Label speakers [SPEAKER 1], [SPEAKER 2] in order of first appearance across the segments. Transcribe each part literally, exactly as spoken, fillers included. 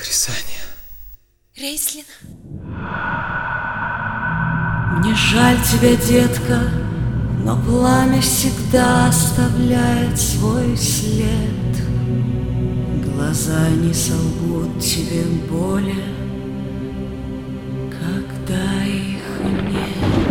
[SPEAKER 1] воскресенье.
[SPEAKER 2] Рейслин.
[SPEAKER 3] Мне жаль тебя, детка, но пламя всегда оставляет свой след. Глаза не солгут тебе более, когда их нет.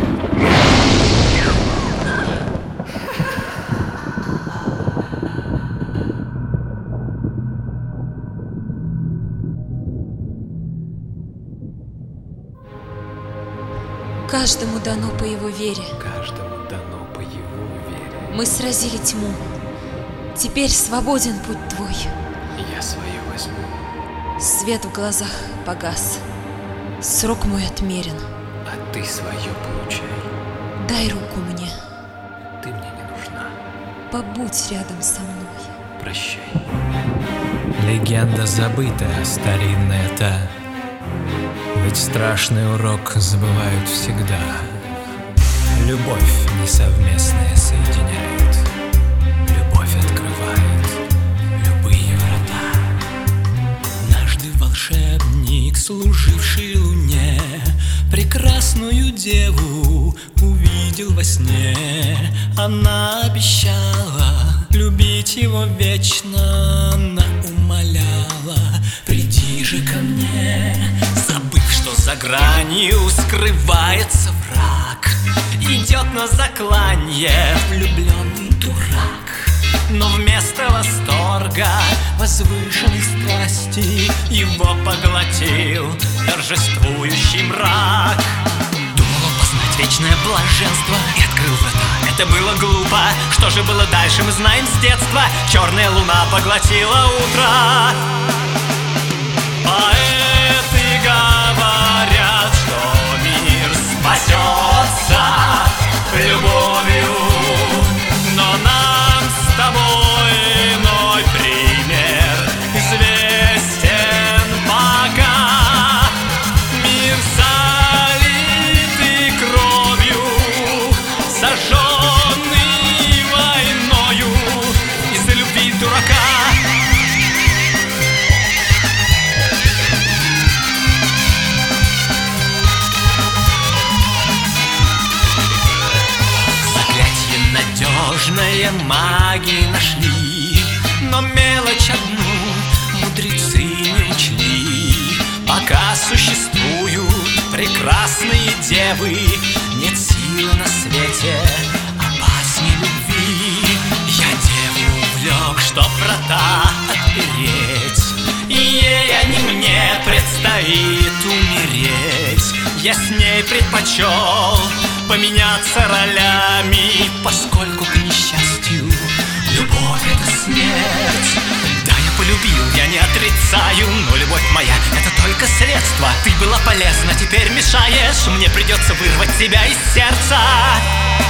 [SPEAKER 2] Каждому дано по его вере.
[SPEAKER 1] Каждому дано по его вере.
[SPEAKER 2] Мы сразили тьму. Теперь свободен путь твой.
[SPEAKER 1] Я свое возьму.
[SPEAKER 2] Свет в глазах погас. Срок мой отмерен.
[SPEAKER 1] А ты свое получай.
[SPEAKER 2] Дай руку мне.
[SPEAKER 1] Ты мне не нужна.
[SPEAKER 2] Побудь рядом со мной.
[SPEAKER 1] Прощай.
[SPEAKER 4] Легенда забытая, старинная та. Ведь страшный урок забывают всегда. Любовь несовместная соединяет. Любовь открывает любые врата. Однажды волшебник, служивший луне, прекрасную деву увидел во сне. Она обещала любить его вечно. Она умоляла: приди же ко мне. Забыв, что за гранью скрывается враг, идет на закланье влюбленный дурак. Но вместо восторга, возвышенной страсти, его поглотил торжествующий мрак. Думал он познать вечное блаженство и открыл врата. Это было глупо, что же было дальше, мы знаем с детства. Черная луна поглотила утро. Поэты говорят, что мир спасется любовью, но нам с тобой иной пример известен пока. Мир залитый кровью, сожженный войною из-за любви дурака. Надежные маги нашли, но мелочь одну мудрецы не учли. Пока существуют прекрасные девы, нет силы на свете опасней любви. Я деву увлек, чтоб врата отпереть, и ей, а не мне, предстоит умереть. Я с ней предпочел поменяться ролями, поскольку, к несчастью, любовь — это смерть. Да, я полюбил, я не отрицаю, но любовь моя — это только средство. Ты была полезна, теперь мешаешь, мне придется вырвать тебя из сердца.